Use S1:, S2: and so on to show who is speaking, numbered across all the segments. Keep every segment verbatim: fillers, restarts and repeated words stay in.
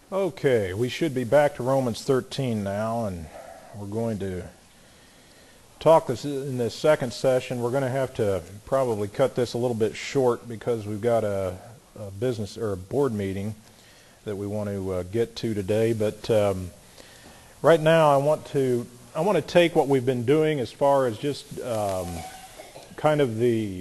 S1: Okay, we should be back to Romans thirteen now, and we're going to talk this in this second session. We're going to have to probably cut this a little bit short because we've got a, a business or a board meeting that we want to uh, get to today. But um, right now, I want to I want to take what we've been doing as far as just um, kind of the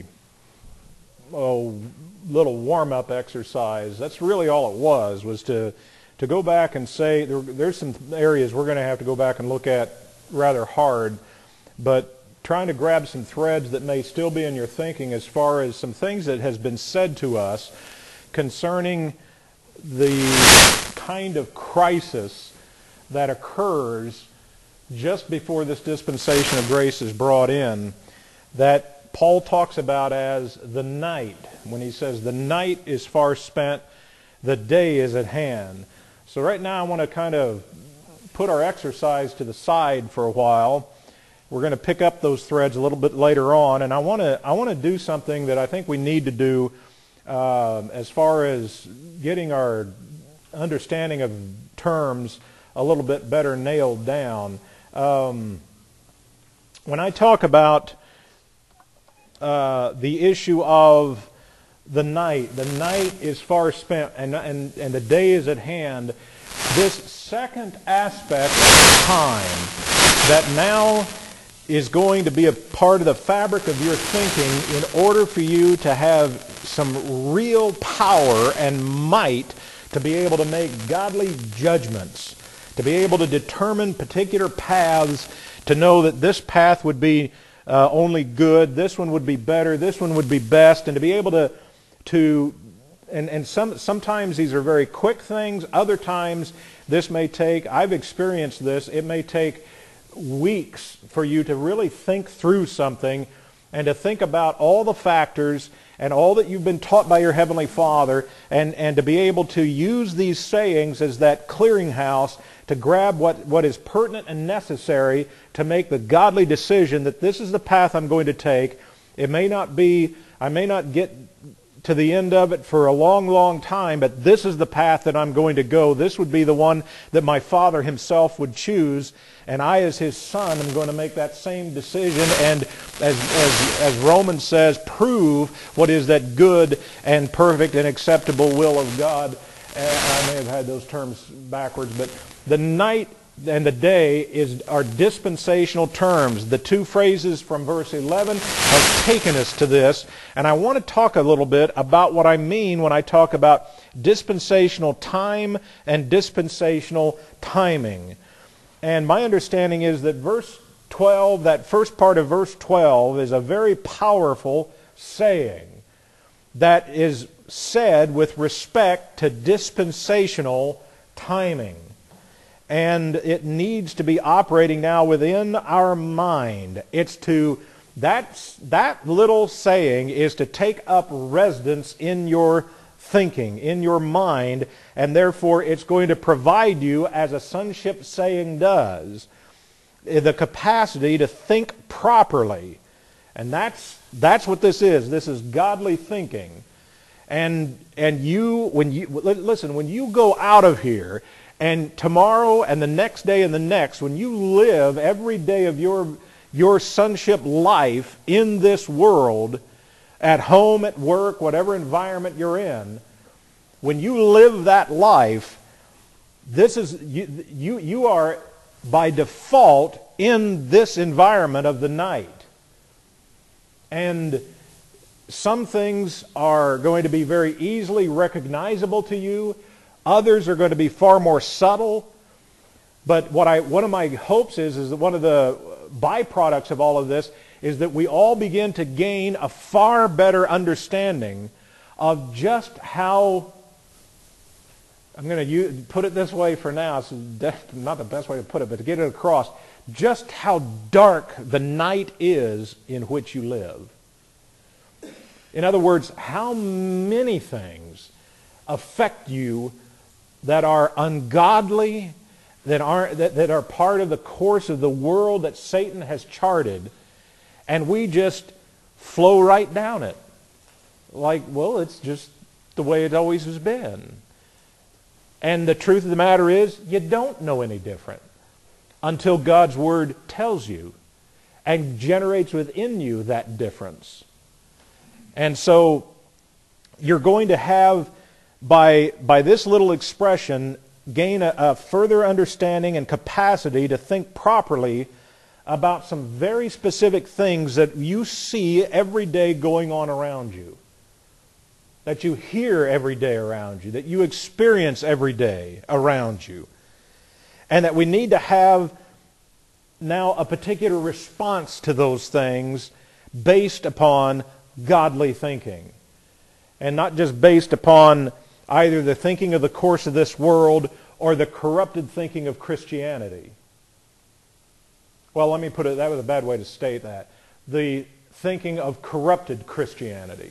S1: oh, little warm-up exercise. That's really all it was was to. To go back and say, there, there's some areas we're going to have to go back and look at rather hard, but trying to grab some threads that may still be in your thinking as far as some things that has been said to us concerning the kind of crisis that occurs just before this dispensation of grace is brought in, that Paul talks about as the night. When he says the night is far spent, the day is at hand. So right now I want to kind of put our exercise to the side for a while. We're going to pick up those threads a little bit later on, and I want to I want to do something that I think we need to do uh, as far as getting our understanding of terms a little bit better nailed down. Um, when I talk about uh, the issue of the night. The night is far spent and, and, and the day is at hand. This second aspect of time that now is going to be a part of the fabric of your thinking in order for you to have some real power and might to be able to make godly judgments, to be able to determine particular paths, to know that this path would be uh, only good, this one would be better, this one would be best, and to be able to to and, and some sometimes these are very quick things. Other times this may take, I've experienced this, it may take weeks for you to really think through something and to think about all the factors and all that you've been taught by your Heavenly Father, and, and to be able to use these sayings as that clearinghouse to grab what, what is pertinent and necessary to make the godly decision that this is the path I'm going to take. It may not be, I may not get to the end of it for a long, long time, but this is the path that I'm going to go. This would be the one that my Father Himself would choose, and I as His Son am going to make that same decision, and as, as, as Romans says, prove what is that good and perfect and acceptable will of God. And I may have had those terms backwards, but the night and the day is are dispensational terms. The two phrases from verse eleven have taken us to this, and I want to talk a little bit about what I mean when I talk about dispensational time and dispensational timing. And my understanding is that verse twelve, that first part of verse twelve, is a very powerful saying that is said with respect to dispensational timing. And it needs to be operating now within our mind. It's to, that's, that little saying is to take up residence in your thinking, in your mind, and therefore it's going to provide you, as a sonship saying does, the capacity to think properly. And that's, that's what this is. This is godly thinking. And, and you, when you, listen, when you go out of here, and tomorrow and the next day and the next, when you live every day of your, your sonship life in this world, at home, at work, whatever environment you're in, when you live that life, this is you, you, you are by default in this environment of the night. And some things are going to be very easily recognizable to you. Others are going to be far more subtle. But what I, one of my hopes is, is that one of the byproducts of all of this is that we all begin to gain a far better understanding of just how, I'm going to use, put it this way for now, it's not the best way to put it, but to get it across, just how dark the night is in which you live. In other words, how many things affect you that are ungodly, that are, that, that are part of the course of the world that Satan has charted, and we just flow right down it. Like, well, it's just the way it always has been. And the truth of the matter is, you don't know any different until God's Word tells you and generates within you that difference. And so you're going to have, by, by this little expression, gain a, a further understanding and capacity to think properly about some very specific things that you see every day going on around you, that you hear every day around you, that you experience every day around you, and that we need to have now a particular response to those things based upon godly thinking, and not just based upon either the thinking of the course of this world or the corrupted thinking of Christianity. Well, let me put it, that was a bad way to state that. The thinking of corrupted Christianity.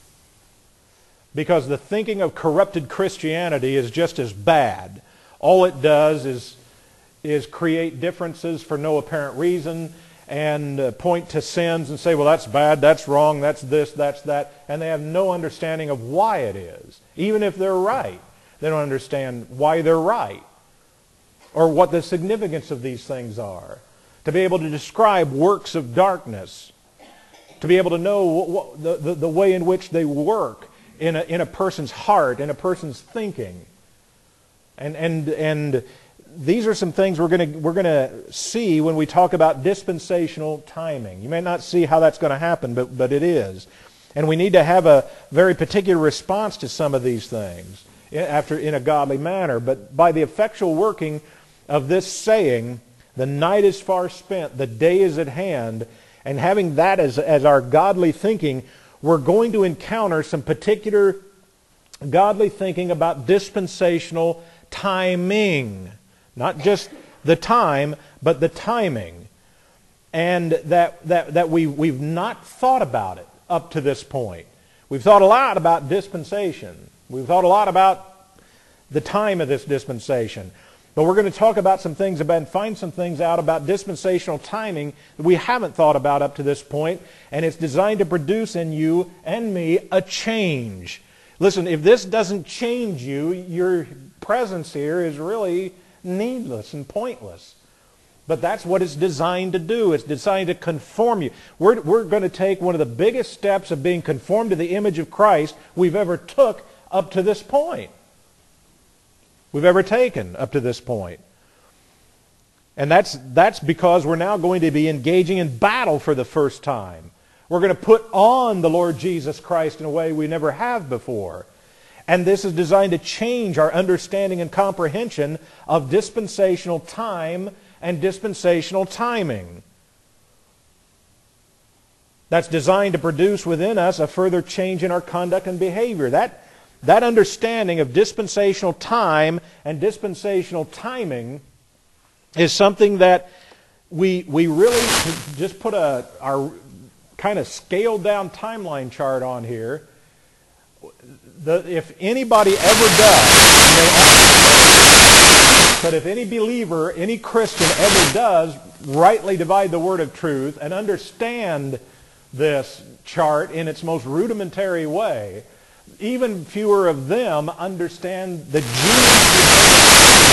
S1: Because the thinking of corrupted Christianity is just as bad. All it does is, is create differences for no apparent reason and uh, point to sins and say, well, that's bad, that's wrong, that's this, that's that. And they have no understanding of why it is. Even if they're right, they don't understand why they're right or what the significance of these things are. To be able to describe works of darkness, to be able to know what, what, the, the, the way in which they work in a, in a person's heart, in a person's thinking. And, and, and these are some things we're going to we're going to see when we talk about dispensational timing. You may not see how that's going to happen, but, but it is. And we need to have a very particular response to some of these things after in a godly manner. But by the effectual working of this saying, the night is far spent, the day is at hand, and having that as, as our godly thinking, we're going to encounter some particular godly thinking about dispensational timing. Not just the time, but the timing. And that, that, that we, we've not thought about it up to this point. We've thought a lot about dispensation. We've thought a lot about the time of this dispensation. But we're going to talk about some things about and find some things out about dispensational timing that we haven't thought about up to this point, and it's designed to produce in you and me a change. Listen, if this doesn't change you, your presence here is really needless and pointless. But that's what it's designed to do. It's designed to conform you. We're, we're going to take one of the biggest steps of being conformed to the image of Christ we've ever took up to this point. We've ever taken up to this point. And that's, that's because we're now going to be engaging in battle for the first time. We're going to put on the Lord Jesus Christ in a way we never have before. And this is designed to change our understanding and comprehension of dispensational time and dispensational timing. That's designed to produce within us a further change in our conduct and behavior. That That understanding of dispensational time and dispensational timing is something that we we really just put a our kind of scaled down timeline chart on here. The, if anybody ever does, but if any believer, any Christian ever does rightly divide the word of truth and understand this chart in its most rudimentary way, even fewer of them understand the genius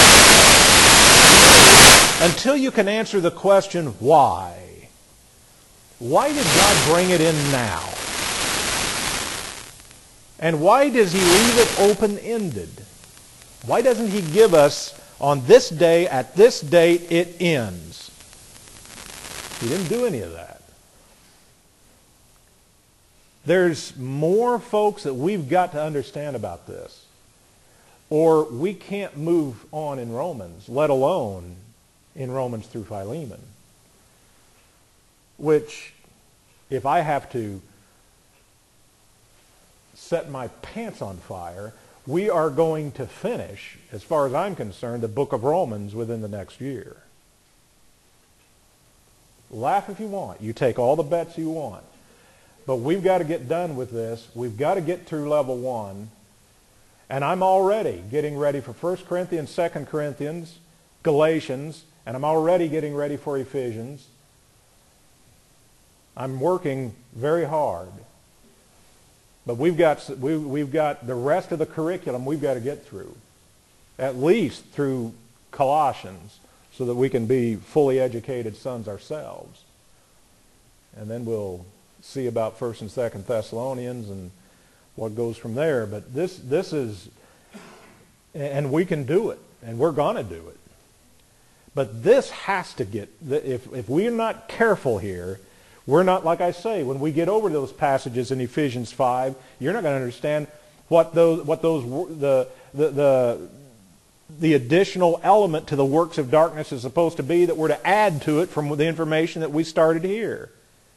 S1: until you can answer the question, why? Why did God bring it in now? And why does He leave it open-ended? Why doesn't He give us, on this day, at this date, it ends? He didn't do any of that. There's more, folks, that we've got to understand about this. Or we can't move on in Romans, let alone in Romans through Philemon. Which, if I have to set my pants on fire, we are going to finish, as far as I'm concerned, the book of Romans within the next year. Laugh if you want. You take all the bets you want. But we've got to get done with this. We've got to get through level one. And I'm already getting ready for First Corinthians, Second Corinthians, Galatians, and I'm already getting ready for Ephesians. I'm working very hard. But we've got, we, we've got the rest of the curriculum we've got to get through. at least through Colossians, so that we can be fully educated sons ourselves. And then we'll see about First and Second Thessalonians and what goes from there. But this this is, and we can do it, and we're going to do it. But this has to get, if, if we're not careful here, we're not, like I say, when we get over those passages in Ephesians five, you're not going to understand what those, what those, the, the, the, the additional element to the works of darkness is supposed to be that we're to add to it from the information that we started here.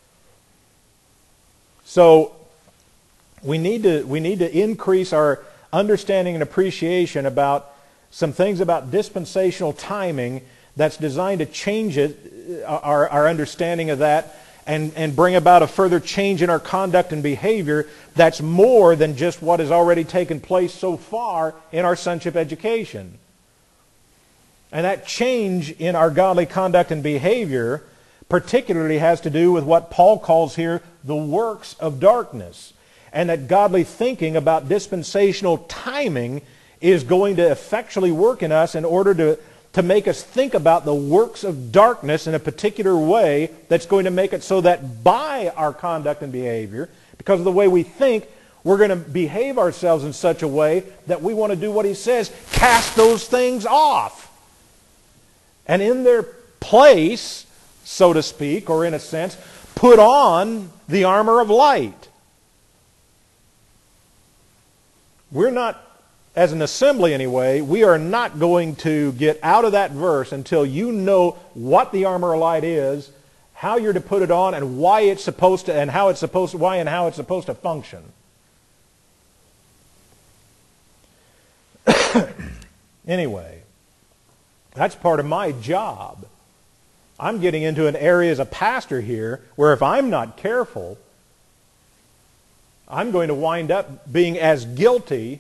S1: So we need to, we need to increase our understanding and appreciation about some things about dispensational timing that's designed to change it, our, our understanding of that, and, and bring about a further change in our conduct and behavior that's more than just what has already taken place so far in our sonship education. And that change in our godly conduct and behavior particularly has to do with what Paul calls here the works of darkness. And that godly thinking about dispensational timing is going to effectually work in us in order to, to make us think about the works of darkness in a particular way that's going to make it so that by our conduct and behavior, because of the way we think, we're going to behave ourselves in such a way that we want to do what he says, cast those things off. And in their place, so to speak, or in a sense, put on the armor of light. We're not, as an assembly anyway, we are not going to get out of that verse until you know what the armor of light is, how you're to put it on, and why it's supposed to, and how it's supposed to, why and how it's supposed to function. Anyway, that's part of my job. I'm getting into an area as a pastor here where if I'm not careful, I'm going to wind up being as guilty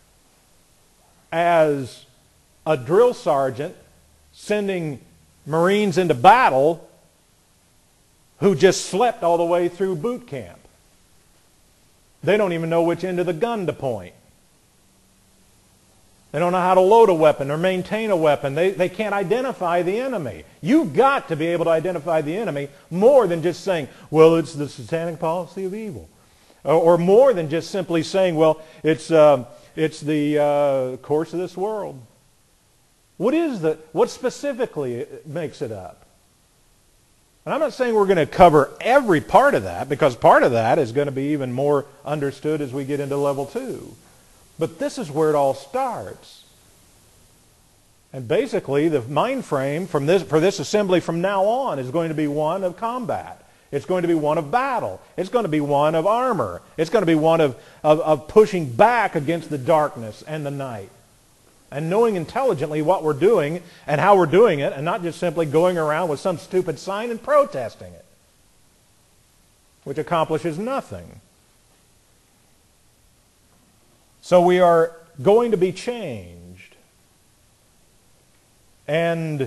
S1: as a drill sergeant sending Marines into battle who just slept all the way through boot camp. They don't even know which end of the gun to point. They don't know how to load a weapon or maintain a weapon. They, they can't identify the enemy. You've got to be able to identify the enemy more than just saying, well, it's the satanic policy of evil. Or, or more than just simply saying, well, it's, uh, it's the uh, course of this world. What is the, what specifically makes it up? And I'm not saying we're going to cover every part of that, because part of that is going to be even more understood as we get into level two. But this is where it all starts. And basically, the mind frame from this, for this assembly from now on is going to be one of combat. It's going to be one of battle. It's going to be one of armor. It's going to be one of, of, of pushing back against the darkness and the night. And knowing intelligently what we're doing and how we're doing it, and not just simply going around with some stupid sign and protesting it, which accomplishes nothing. So we are going to be changed. And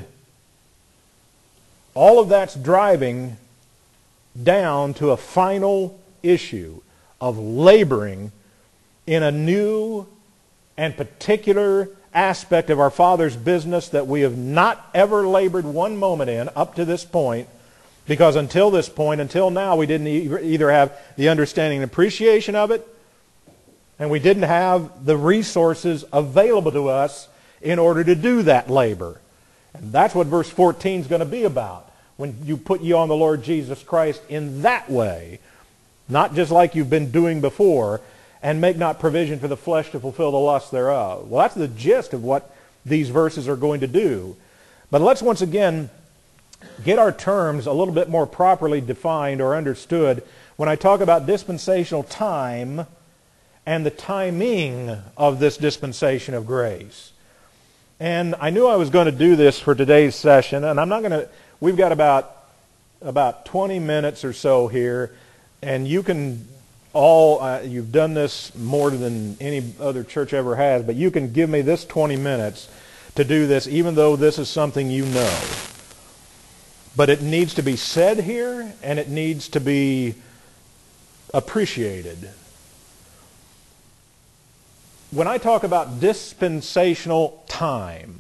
S1: all of that's driving down to a final issue of laboring in a new and particular aspect of our Father's business that we have not ever labored one moment in up to this point, because until this point, until now, we didn't either have the understanding and appreciation of it, and we didn't have the resources available to us in order to do that labor. And that's what verse fourteen is going to be about. When you put you on the Lord Jesus Christ in that way, not just like you've been doing before, and make not provision for the flesh to fulfill the lust thereof. Well, that's the gist of what these verses are going to do. But let's once again get our terms a little bit more properly defined or understood when I talk about dispensational time and the timing of this dispensation of grace. And I knew I was going to do this for today's session, and I'm not going to, we've got about, about twenty minutes or so here, and you can all, uh, you've done this more than any other church ever has, but you can give me this twenty minutes to do this, even though this is something you know. But it needs to be said here, and it needs to be appreciated. when I talk about dispensational time,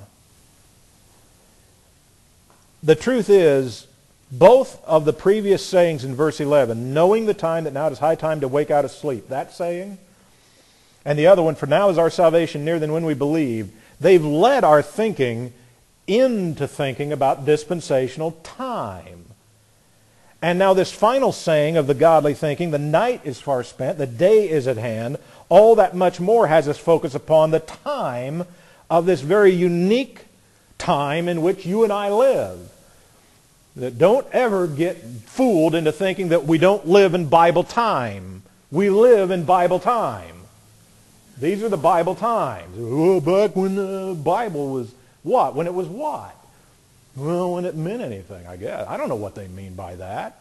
S1: the truth is, both of the previous sayings in verse eleven, knowing the time that now it is high time to wake out of sleep, that saying, and the other one, for now is our salvation nearer than when we believe, they've led our thinking into thinking about dispensational time. And now this final saying of the godly thinking, the night is far spent, the day is at hand, all that much more has us focus upon the time of this very unique time in which you and I live. That don't ever get fooled into thinking that we don't live in Bible time. We live in Bible time. These are the Bible times. Oh, back when the Bible was what? When it was what? Well, when it meant anything, I guess. I don't know what they mean by that.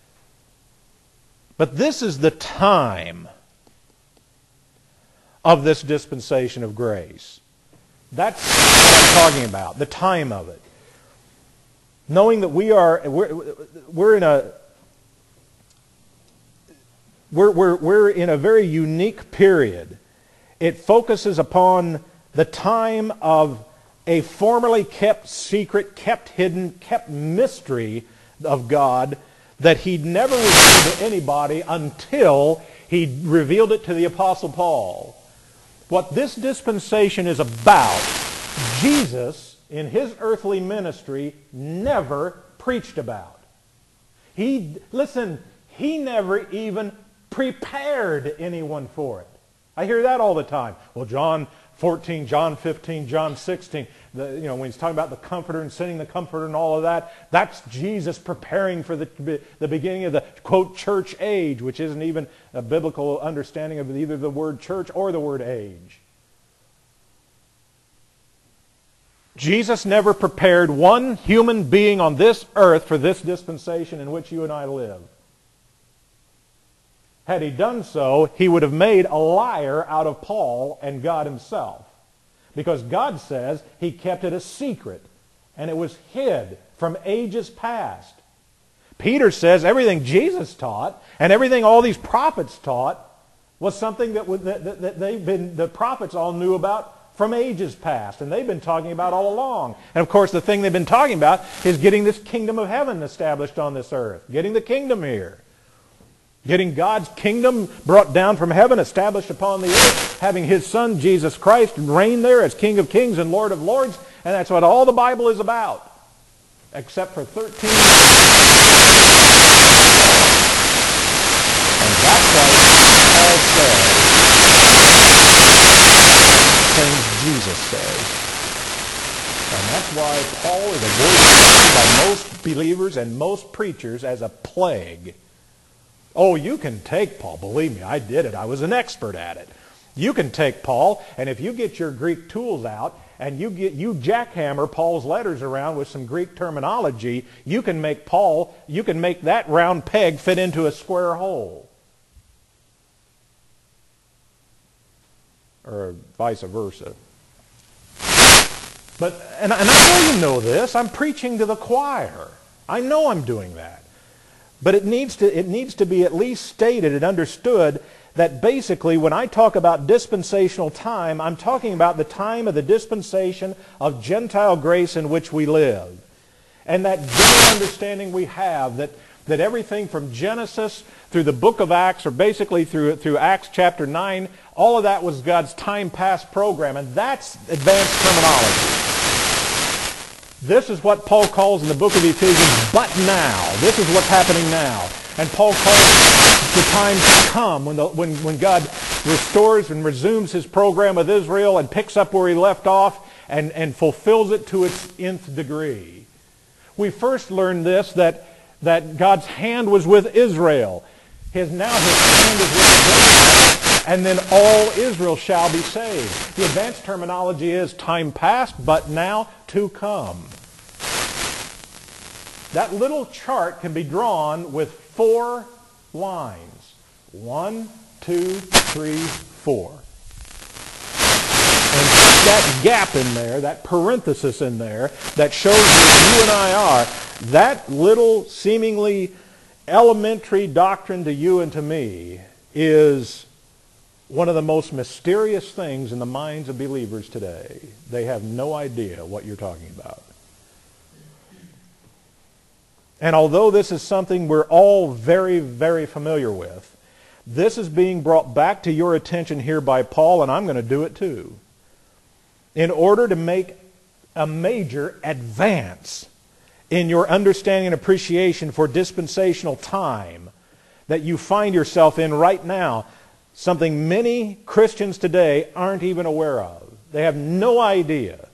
S1: But this is the time of this dispensation of grace. That's what I'm talking about, the time of it. Knowing that we are, we're, we're in a, we're, we're, we're in a very unique period. It focuses upon the time of a formerly kept secret, kept hidden, kept mystery of God that He never revealed to anybody until He revealed it to the Apostle Paul. What this dispensation is about, Jesus, in His earthly ministry, never preached about. He, listen, He never even prepared anyone for it. I hear that all the time. Well, John fourteen, John fifteen, John sixteen, the, you know, when he's talking about the Comforter and sending the Comforter and all of that, that's Jesus preparing for the, the beginning of the, quote, church age, which isn't even a biblical understanding of either the word church or the word age. Jesus never prepared one human being on this earth for this dispensation in which you and I live. Had He done so, He would have made a liar out of Paul and God Himself. Because God says He kept it a secret, and it was hid from ages past. Peter says everything Jesus taught and everything all these prophets taught was something that, that, that they've been, the prophets all knew about from ages past, and they've been talking about all along. And of course, the thing they've been talking about is getting this kingdom of heaven established on this earth, getting the kingdom here. Getting God's kingdom brought down from heaven, established upon the earth, having His Son, Jesus Christ, reign there as King of kings and Lord of lords, and that's what all the Bible is about. Except for thirteen. And that's why Paul says things Jesus says. And that's why Paul is avoided by most believers and most preachers as a plague. Oh, you can take Paul. Believe me, I did it. I was an expert at it. You can take Paul, and if you get your Greek tools out and you get you jackhammer Paul's letters around with some Greek terminology, you can make Paul, you can make that round peg fit into a square hole. Or vice versa. But, and, and I know you know this. I'm preaching to the choir. I know I'm doing that. But it needs to, it needs to be at least stated and understood that basically when I talk about dispensational time, I'm talking about the time of the dispensation of Gentile grace in which we live. And that general understanding we have that, that everything from Genesis through the book of Acts, or basically through, through Acts chapter nine, all of that was God's time past program. And that's advanced terminology. This is what Paul calls in the book of Ephesians, but now. This is what's happening now. And Paul calls the time to come when, the, when, when God restores and resumes His program with Israel and picks up where He left off and, and fulfills it to its nth degree. We first learned this, that, that God's hand was with Israel. His, now His hand is with Israel, and then all Israel shall be saved. The advanced terminology is time past, but now to come. That little chart can be drawn with four lines. One, two, three, four. And put that gap in there, that parenthesis in there, that shows where you and I are. That little seemingly elementary doctrine to you and to me is one of the most mysterious things in the minds of believers today. They have no idea what you're talking about. And although this is something we're all very, very familiar with, this is being brought back to your attention here by Paul, and I'm going to do it too, in order to make a major advance in your understanding and appreciation for dispensational time that you find yourself in right now, something many Christians today aren't even aware of. They have no idea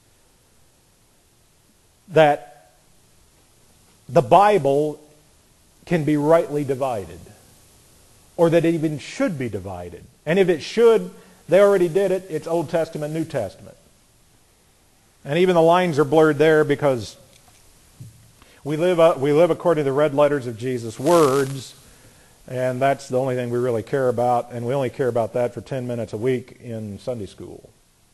S1: that the Bible can be rightly divided, or that it even should be divided. And if it should, they already did it. It's Old Testament, New Testament. And even the lines are blurred there because we live, uh, we live according to the red letters of Jesus' words, and that's the only thing we really care about, and we only care about that for ten minutes a week in Sunday school.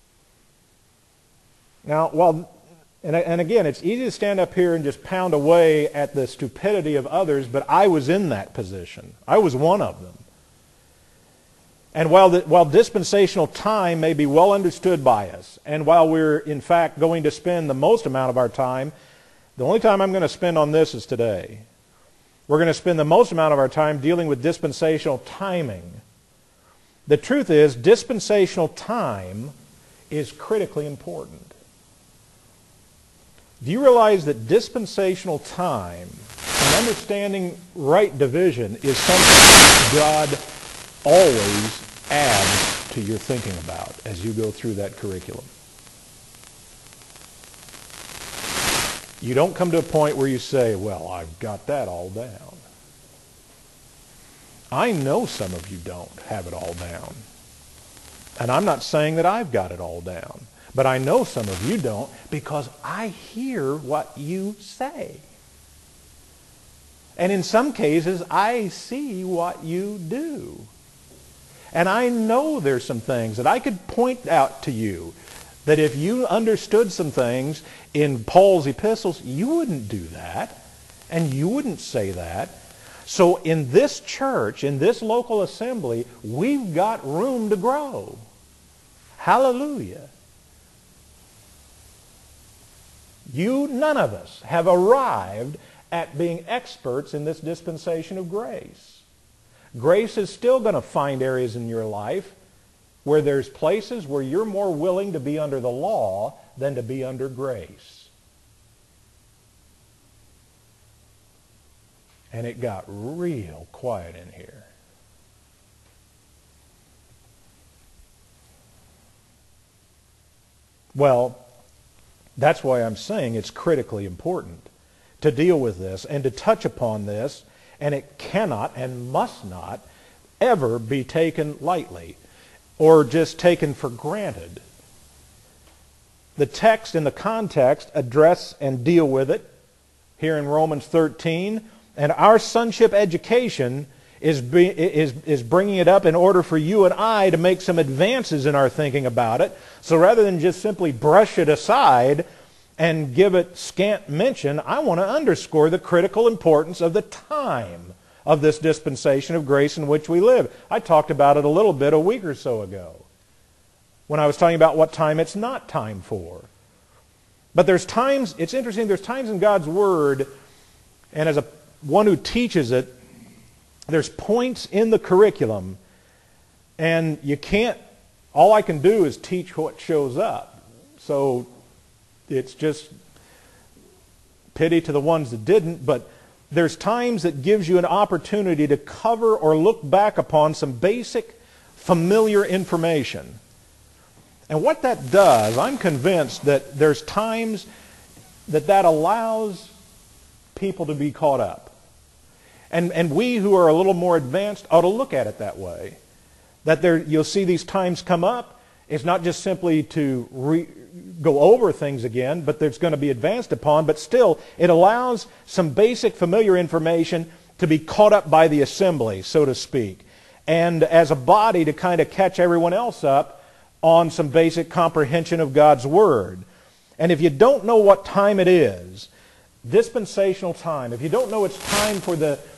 S1: Now, while, and, and again, it's easy to stand up here and just pound away at the stupidity of others, but I was in that position. I was one of them. And while, the, while dispensational time may be well understood by us, and while we're in fact going to spend the most amount of our time, the only time I'm going to spend on this is today. We're going to spend the most amount of our time dealing with dispensational timing. The truth is, dispensational time is critically important. Do you realize that dispensational time and understanding right division is something God always adds to your thinking about as you go through that curriculum? You don't come to a point where you say, well, I've got that all down. I know some of you don't have it all down. And I'm not saying that I've got it all down. But I know some of you don't because I hear what you say. And in some cases, I see what you do. And I know there's some things that I could point out to you that if you understood some things in Paul's epistles, you wouldn't do that. And you wouldn't say that. So in this church, in this local assembly, we've got room to grow. Hallelujah. You, none of us, have arrived at being experts in this dispensation of grace. Grace is still going to find areas in your life where there's places where you're more willing to be under the law than to be under grace. And it got real quiet in here. Well, that's why I'm saying it's critically important to deal with this and to touch upon this, and it cannot and must not ever be taken lightly or just taken for granted. The text and the context address and deal with it here in Romans thirteen, and our sonship education is, be, is, is bringing it up in order for you and I to make some advances in our thinking about it. So rather than just simply brush it aside and give it scant mention, I want to underscore the critical importance of the time of this dispensation of grace in which we live. I talked about it a little bit a week or so ago when I was talking about what time it's not time for. But there's times, it's interesting, there's times in God's Word, and as a one who teaches it, there's points in the curriculum, and you can't, all I can do is teach what shows up. So it's just pity to the ones that didn't, but there's times that gives you an opportunity to cover or look back upon some basic familiar information. And what that does, I'm convinced that there's times that that allows people to be caught up. And, and we who are a little more advanced ought to look at it that way. That there, you'll see these times come up. It's not just simply to re, go over things again, but there's going to be advanced upon. But still, it allows some basic familiar information to be caught up by the assembly, so to speak. And as a body to kind of catch everyone else up on some basic comprehension of God's Word. And if you don't know what time it is, dispensational time, if you don't know it's time for the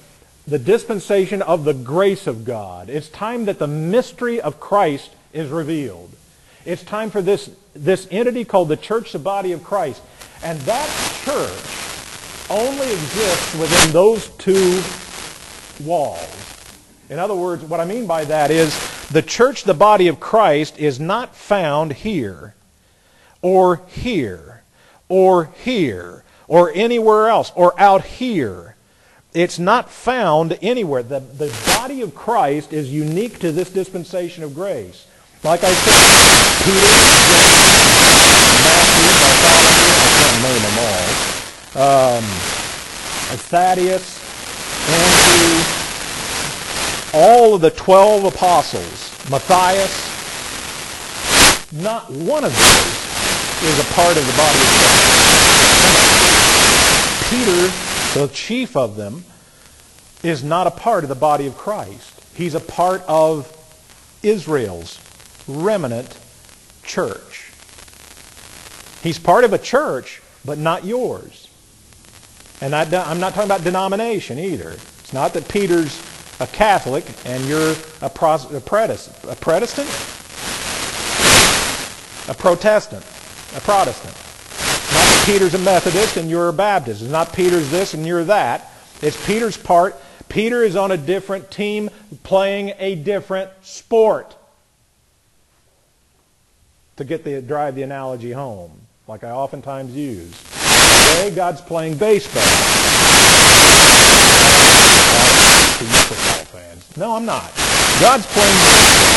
S1: the dispensation of the grace of God. It's time that the mystery of Christ is revealed. It's time for this, this entity called the church, the body of Christ. And that church only exists within those two walls. In other words, what I mean by that is the church, the body of Christ, is not found here or here or here or anywhere else or out here. It's not found anywhere. The, the body of Christ is unique to this dispensation of grace. Like I said, Peter, James, Matthew, Bartholomew, I can't name them all, um, Thaddeus, Andrew, all of the twelve apostles, Matthias, not one of those is a part of the body of Christ. Peter, the chief of them, is not a part of the body of Christ. He's a part of Israel's remnant church. He's part of a church, but not yours. And I, I'm not talking about denomination either. It's not that Peter's a Catholic and you're a, pros, a, Protestant, a Protestant? A Protestant. A Protestant. Not that Peter's a Methodist and you're a Baptist. It's not Peter's this and you're that. It's Peter's part. Peter is on a different team playing a different sport. To get the drive the analogy home, like I oftentimes use. Today, God's playing baseball. To you football fans. No, I'm not. God's playing baseball.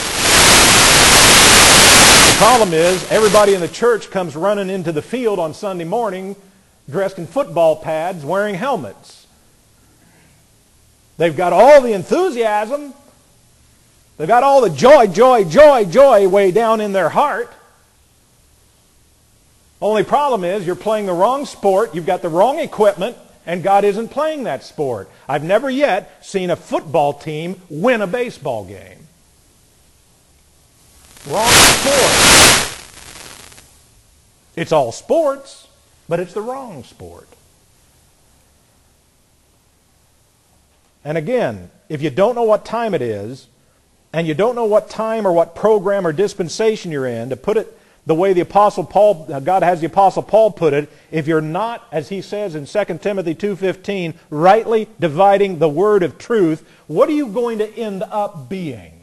S1: The problem is, everybody in the church comes running into the field on Sunday morning dressed in football pads, wearing helmets. They've got all the enthusiasm. They've got all the joy, joy, joy, joy way down in their heart. Only problem is you're playing the wrong sport, you've got the wrong equipment, and God isn't playing that sport. I've never yet seen a football team win a baseball game. Wrong sport. It's all sports, but it's the wrong sport. And again, if you don't know what time it is, and you don't know what time or what program or dispensation you're in, to put it the way the Apostle Paul, God has the Apostle Paul put it, if you're not, as he says in Second Timothy two fifteen, rightly dividing the word of truth, what are you going to end up being?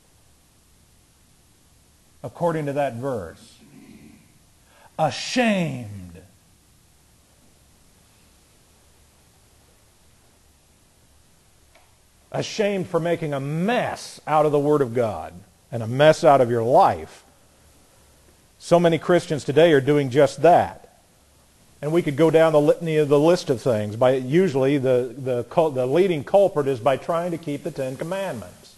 S1: According to that verse. Ashamed. Ashamed for making a mess out of the Word of God and a mess out of your life. So many Christians today are doing just that. And we could go down the litany of the list of things. By usually the, the, the leading culprit is by trying to keep the Ten Commandments.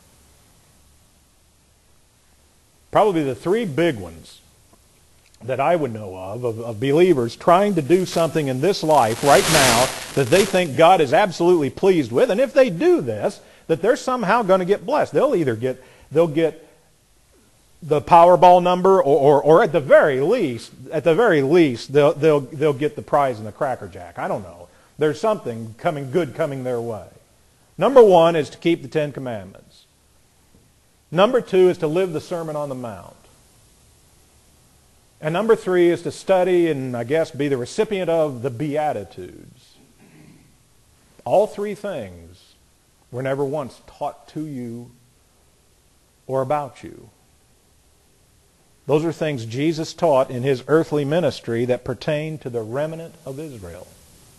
S1: Probably the three big ones that I would know of, of, of believers trying to do something in this life right now that they think God is absolutely pleased with. And if they do this, that they're somehow going to get blessed. They'll either get, they'll get the Powerball number, or, or, or at the very least, at the very least, they'll, they'll, they'll get the prize in the Cracker Jack. I don't know. There's something coming good coming their way. Number one is to keep the Ten Commandments. Number two is to live the Sermon on the Mount. And number three is to study and, I guess, be the recipient of the Beatitudes. All three things were never once taught to you or about you. Those are things Jesus taught in his earthly ministry that pertain to the remnant of Israel.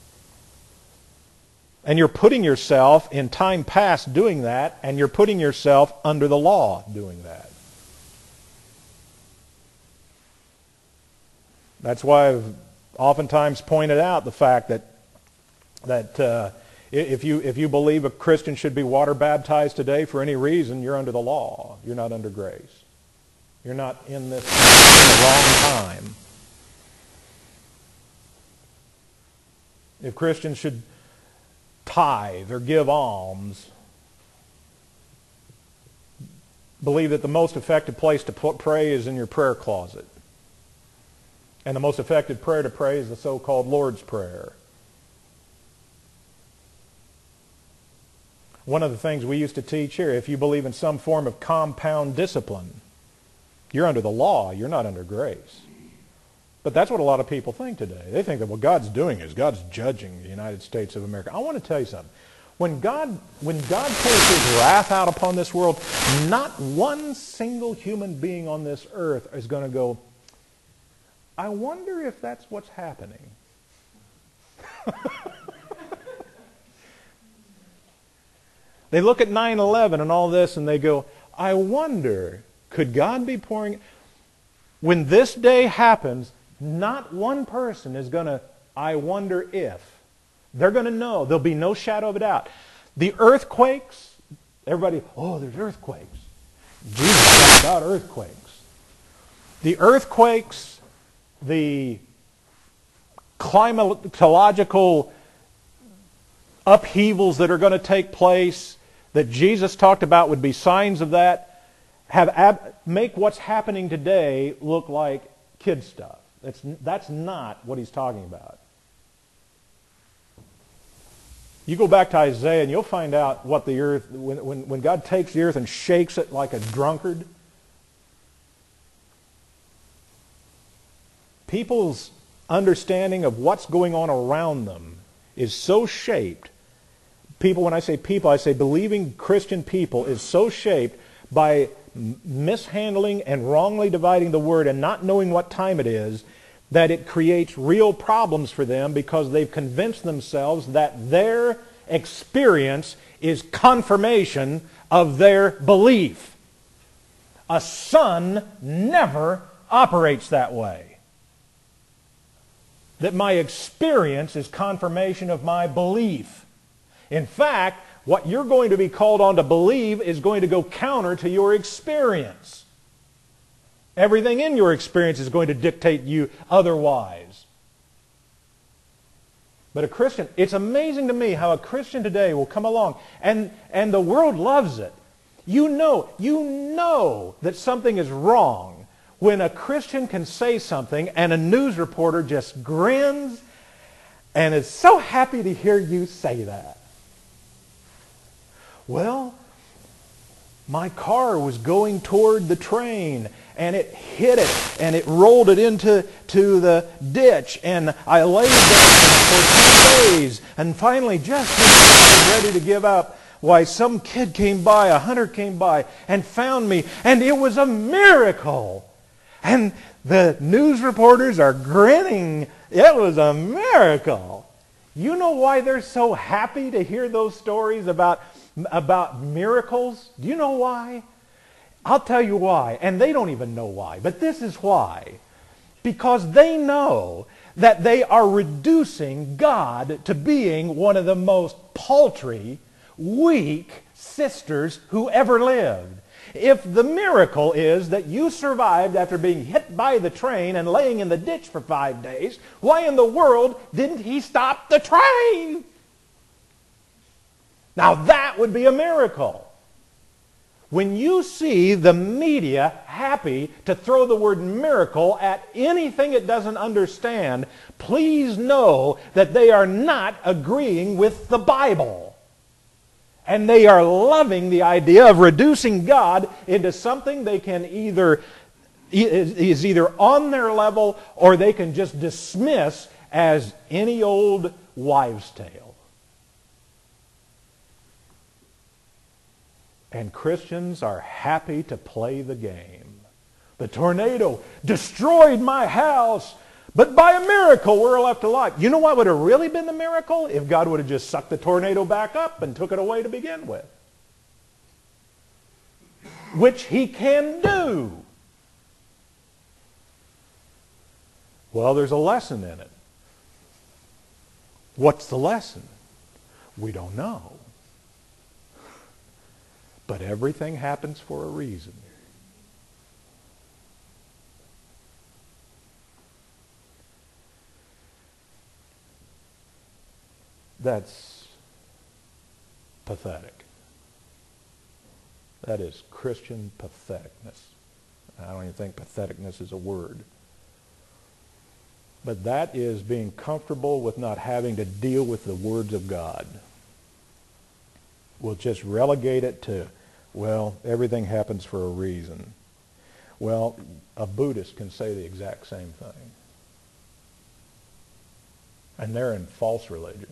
S1: And you're putting yourself in time past doing that, and you're putting yourself under the law doing that. That's why I've oftentimes pointed out the fact that that uh, if you if you believe a Christian should be water baptized today for any reason, you're under the law. You're not under grace. You're not in this in the wrong time. If Christians should tithe or give alms, believe that the most effective place to pray is in your prayer closet. And the most effective prayer to pray is the so-called Lord's Prayer. One of the things we used to teach here, if you believe in some form of compound discipline, you're under the law, you're not under grace. But that's what a lot of people think today. They think that what God's doing is God's judging the United States of America. I want to tell you something. When God, when God pours his wrath out upon this world, not one single human being on this earth is going to go, I wonder if that's what's happening. They look at nine eleven and all this and they go, I wonder, could God be pouring? When this day happens, not one person is going to, I wonder if. They're going to know. There'll be no shadow of a doubt. The earthquakes, everybody, oh, there's earthquakes. Jesus talked about earthquakes. The earthquakes, the climatological upheavals that are going to take place, that Jesus talked about would be signs of that, have ab- make what's happening today look like kid stuff. That's, that's not what he's talking about. You go back to Isaiah and you'll find out what the earth, when, when, when God takes the earth and shakes it like a drunkard, people's understanding of what's going on around them is so shaped. People, when I say people, I say believing Christian people, is so shaped by mishandling and wrongly dividing the word and not knowing what time it is, that it creates real problems for them because they've convinced themselves that their experience is confirmation of their belief. A son never operates that way. That my experience is confirmation of my belief. In fact, what you're going to be called on to believe is going to go counter to your experience. Everything in your experience is going to dictate you otherwise. But a Christian, it's amazing to me how a Christian today will come along, and, and the world loves it. You know, you know that something is wrong when a Christian can say something and a news reporter just grins and is so happy to hear you say that. Well, my car was going toward the train and it hit it and it rolled it into to the ditch, and I laid there for two days, and finally just when I was ready to give up, why, some kid came by, a hunter came by and found me, and it was a miracle. And the news reporters are grinning. It was a miracle. You know why they're so happy to hear those stories about about miracles? Do you know why? I'll tell you why. And they don't even know why. But this is why. Because they know that they are reducing God to being one of the most paltry, weak sisters who ever lived. If the miracle is that you survived after being hit by the train and laying in the ditch for five days, why in the world didn't he stop the train? Now that would be a miracle. When you see the media happy to throw the word miracle at anything it doesn't understand, please know that they are not agreeing with the Bible. And they are loving the idea of reducing God into something they can either, is either on their level or they can just dismiss as any old wives' tale. And Christians are happy to play the game. The tornado destroyed my house, but by a miracle we're left alive. You know what would have really been the miracle? If God would have just sucked the tornado back up and took it away to begin with. Which he can do. Well, there's a lesson in it. What's the lesson? We don't know. But everything happens for a reason. That's pathetic. That is Christian patheticness. I don't even think patheticness is a word. But that is being comfortable with not having to deal with the words of God. will just relegate it to, well, everything happens for a reason. Well, a Buddhist can say the exact same thing. And they're in false religion.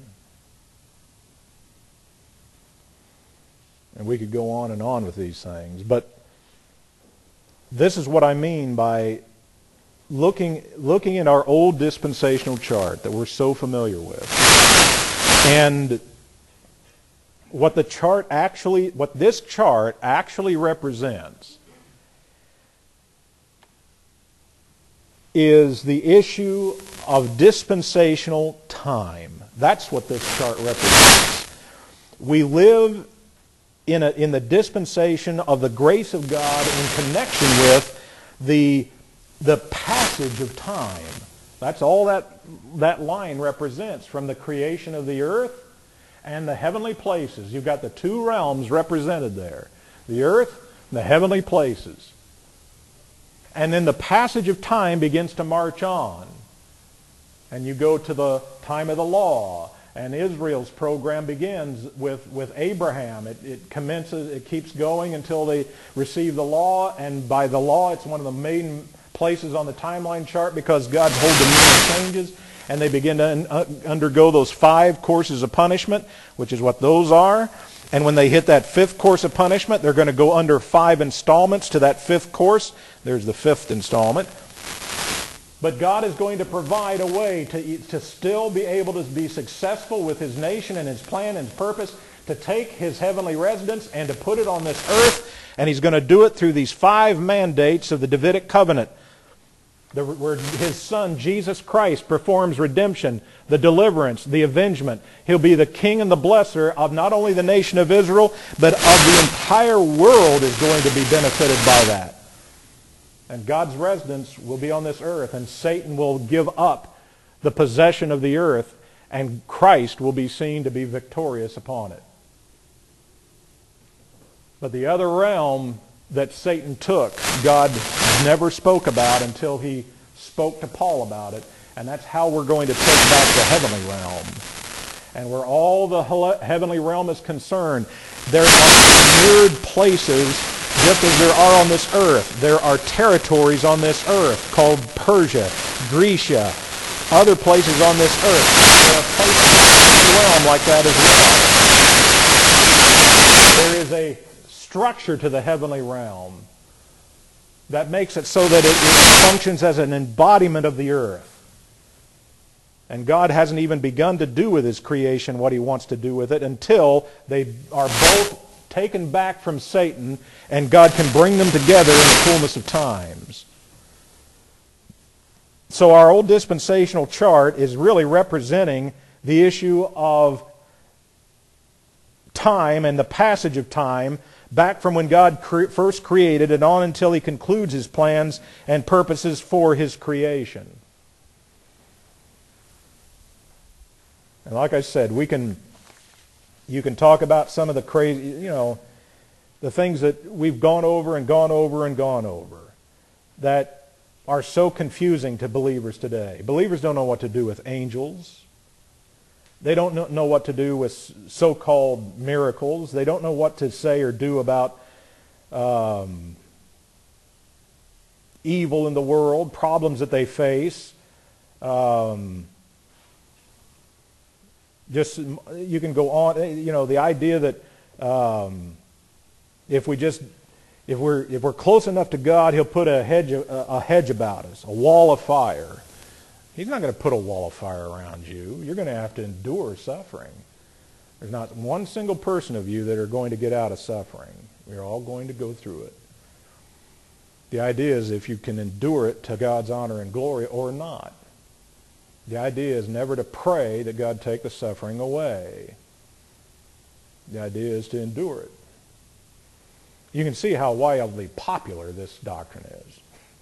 S1: And we could go on and on with these things. But this is what I mean by looking, looking at our old dispensational chart that we're so familiar with. And what the chart actually, what this chart actually represents is the issue of dispensational time. That's what this chart represents. We live in, a, in the dispensation of the grace of God in connection with the, the passage of time. That's all that, that line represents, from the creation of the earth and the heavenly places. You've got the two realms represented there. The earth and the heavenly places. And then the passage of time begins to march on. And you go to the time of the law. And Israel's program begins with, with Abraham. It, it commences, it keeps going until they receive the law. And by the law, it's one of the main places on the timeline chart because God's whole demeanor changes. And they begin to un- undergo those five courses of punishment, which is what those are. And when they hit that fifth course of punishment, they're going to go under five installments to that fifth course. There's the fifth installment. But God is going to provide a way to, to still be able to be successful with His nation and His plan and His purpose, to take His heavenly residence and to put it on this earth. And He's going to do it through these five mandates of the Davidic covenant, the, where His Son, Jesus Christ, performs redemption, the deliverance, the avengement. He'll be the king and the blesser of not only the nation of Israel, but of the entire world is going to be benefited by that. And God's residence will be on this earth, and Satan will give up the possession of the earth, and Christ will be seen to be victorious upon it. But the other realm that Satan took, God never spoke about until He spoke to Paul about it. And that's how we're going to take back the heavenly realm. And where all the heavenly realm is concerned, there are mirrored places just as there are on this earth. There are territories on this earth called Persia, Grecia, other places on this earth. There are places in the realm like that as well. There is a structure to the heavenly realm that makes it so that it, it functions as an embodiment of the earth. And God hasn't even begun to do with His creation what He wants to do with it until they are both taken back from Satan and God can bring them together in the fullness of times. So our old dispensational chart is really representing the issue of time and the passage of time back from when God cre- first created and on until He concludes His plans and purposes for His creation. And like I said, we can, you can talk about some of the crazy, you know, the things that we've gone over and gone over and gone over that are so confusing to believers today. Believers don't know what to do with angels. They don't know what to do with so-called miracles. They don't know what to say or do about um, evil in the world, problems that they face. Um, just you can go on. You know, the idea that um, if we just if we're if we're close enough to God, He'll put a hedge a, a hedge about us, a wall of fire. He's not going to put a wall of fire around you. You're going to have to endure suffering. There's not one single person of you that are going to get out of suffering. We're all going to go through it. The idea is if you can endure it to God's honor and glory or not. The idea is never to pray that God take the suffering away. The idea is to endure it. You can see how wildly popular this doctrine is.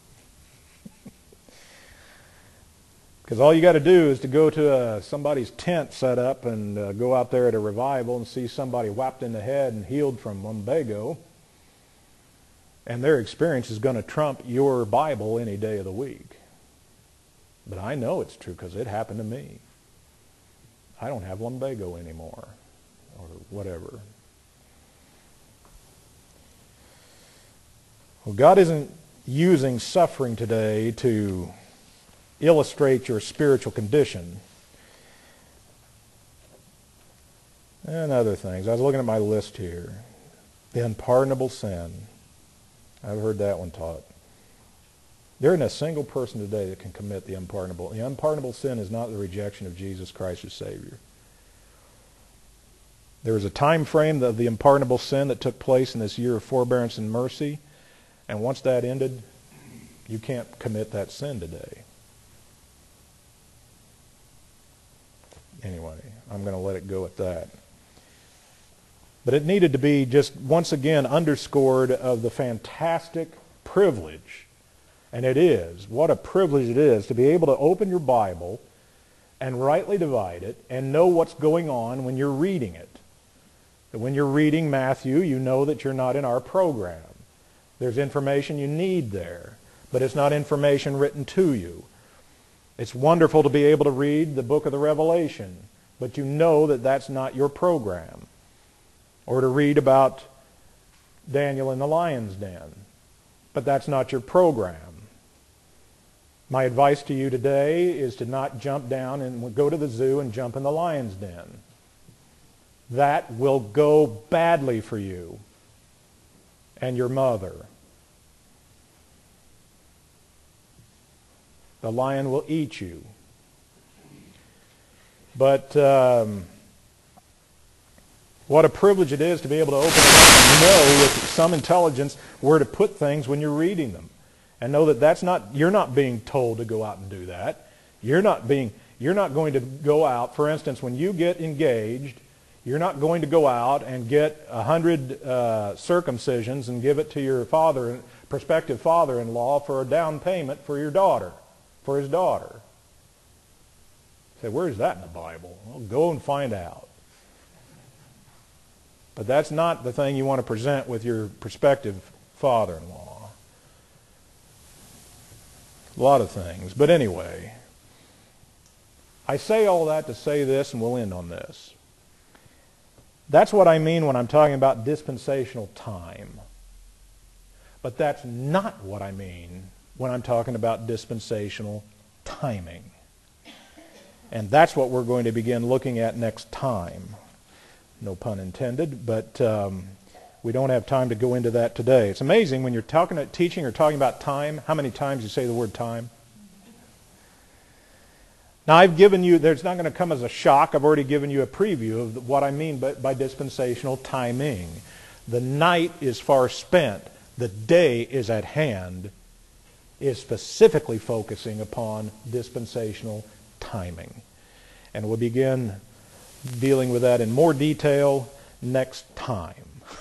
S1: Because all you got to do is to go to uh, somebody's tent set up and uh, go out there at a revival and see somebody whapped in the head and healed from lumbago. And their experience is going to trump your Bible any day of the week. But I know it's true because it happened to me. I don't have lumbago anymore or whatever. Well, God isn't using suffering today to illustrate your spiritual condition and other things. I was looking at my list here. The unpardonable sin. I've heard that one taught. There isn't a single person today that can commit the unpardonable. The unpardonable sin is not the rejection of Jesus Christ as Savior. There was a time frame of the unpardonable sin that took place in this year of forbearance and mercy, and once that ended, you can't commit that sin today. Anyway, I'm going to let it go at that. But it needed to be just once again underscored of the fantastic privilege, and it is, what a privilege it is to be able to open your Bible and rightly divide it and know what's going on when you're reading it. When you're reading Matthew, you know that you're not in our program. There's information you need there, but it's not information written to you. It's wonderful to be able to read the book of the Revelation, but you know that that's not your program. Or to read about Daniel in the lion's den, but that's not your program. My advice to you today is to not jump down and go to the zoo and jump in the lion's den. That will go badly for you and your mother. The lion will eat you. But um, what a privilege it is to be able to open it up and know with some intelligence where to put things when you're reading them. And know that that's not, you're not being told to go out and do that. You're not being, you're not going to go out, for instance, when you get engaged, you're not going to go out and get a hundred uh, circumcisions and give it to your father, prospective father-in-law for a down payment for your daughter, for his daughter. Say, where's that in the Bible? Well, go and find out. But that's not the thing you want to present with your prospective father-in-law. A lot of things. But anyway, I say all that to say this, and we'll end on this. That's what I mean when I'm talking about dispensational time. But that's not what I mean when I'm talking about dispensational timing. And that's what we're going to begin looking at next time. No pun intended, but um, we don't have time to go into that today. It's amazing when you're talking, teaching or talking about time, how many times you say the word time. Now, I've given you, there's not going to come as a shock. I've already given you a preview of what I mean by, by dispensational timing. The night is far spent. The day is at hand, is specifically focusing upon dispensational timing. And we'll begin dealing with that in more detail next time.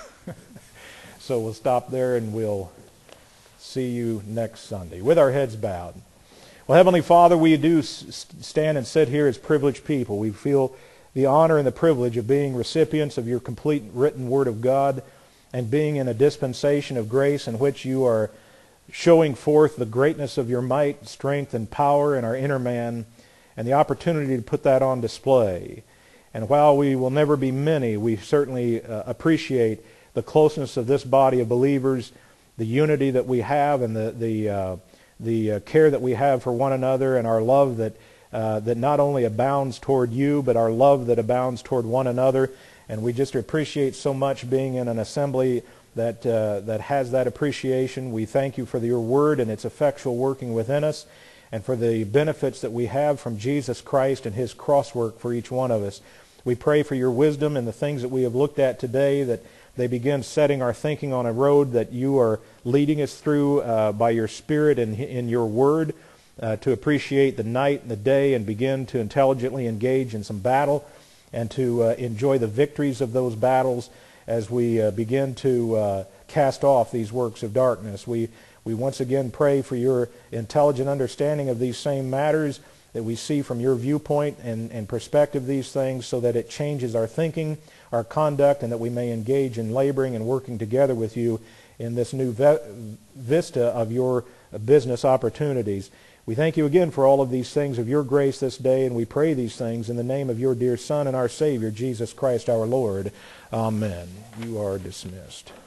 S1: So we'll stop there and we'll see you next Sunday with our heads bowed. Well, Heavenly Father, we do stand and sit here as privileged people. We feel the honor and the privilege of being recipients of your complete written Word of God and being in a dispensation of grace in which you are showing forth the greatness of your might, strength, and power in our inner man and the opportunity to put that on display. And while we will never be many, we certainly uh, appreciate the closeness of this body of believers, the unity that we have, and the the uh, the uh, care that we have for one another, and our love that uh, that not only abounds toward you, but our love that abounds toward one another. And we just appreciate so much being in an assembly that uh, that has that appreciation. We thank you for your word and its effectual working within us, and for the benefits that we have from Jesus Christ and his cross work for each one of us. We pray for your wisdom and the things that we have looked at today, that they begin setting our thinking on a road that you are leading us through uh, by your Spirit and in your Word, uh, to appreciate the night and the day and begin to intelligently engage in some battle and to uh, enjoy the victories of those battles as we uh, begin to uh, cast off these works of darkness. We, we once again pray for your intelligent understanding of these same matters, that we see from your viewpoint and, and perspective these things, so that it changes our thinking, our conduct, and that we may engage in laboring and working together with you in this new vista of your business opportunities. We thank you again for all of these things of your grace this day, and we pray these things in the name of your dear Son and our Savior, Jesus Christ our Lord. Amen. You are dismissed.